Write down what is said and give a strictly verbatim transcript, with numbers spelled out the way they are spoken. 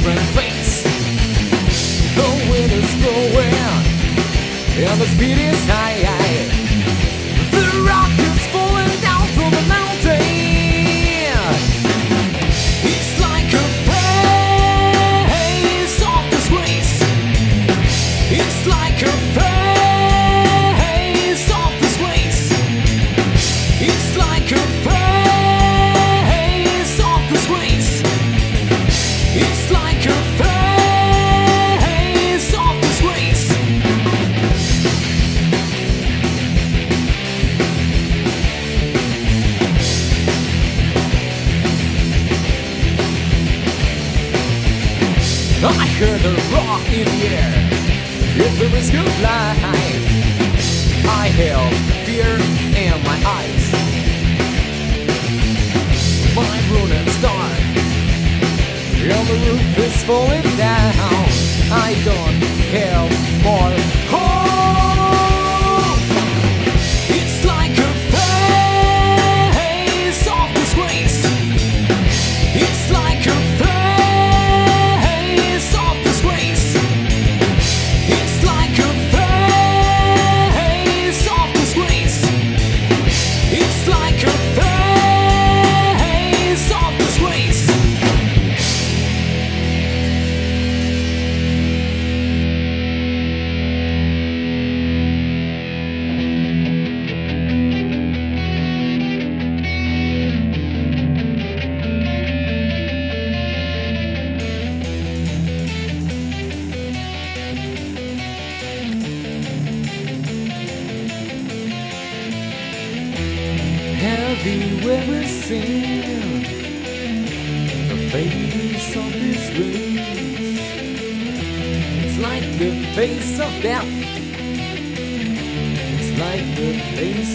different face. The wind is blowing and the speed is high. The rock is falling down from the mountain. It's like a face of disgrace. It's like a face of disgrace. It's like a face of disgrace. It's like a face of disgrace. I heard a rock in the air. It's the risk of life. I held fear in my eyes. My ruined star, and the roof is falling down. I don't have more hope. It's like a face of disgrace. It's like a face of disgrace. It's like a face of disgrace. It's like a face of disgrace. Have you ever seen the face of this race? It's like the face of death. It's like the face